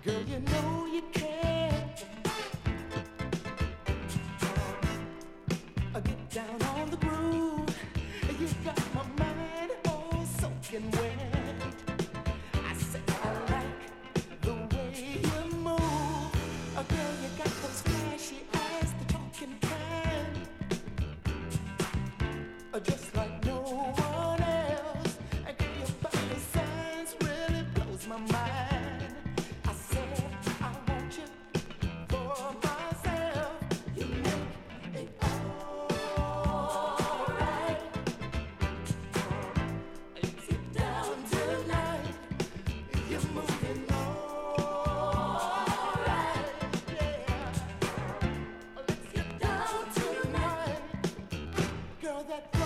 Girl, you know you can get down on the groove. You got my mind all soaking wet. I said I like the way you move. Girl, you got those flashy eyes, the talking kind, just like no one else. Girl, your body signs really blows my mind. I said I want you for myself. You make it alright. Let's get down tonight. You're moving alright, yeah. Let's get down tonight. Girl, that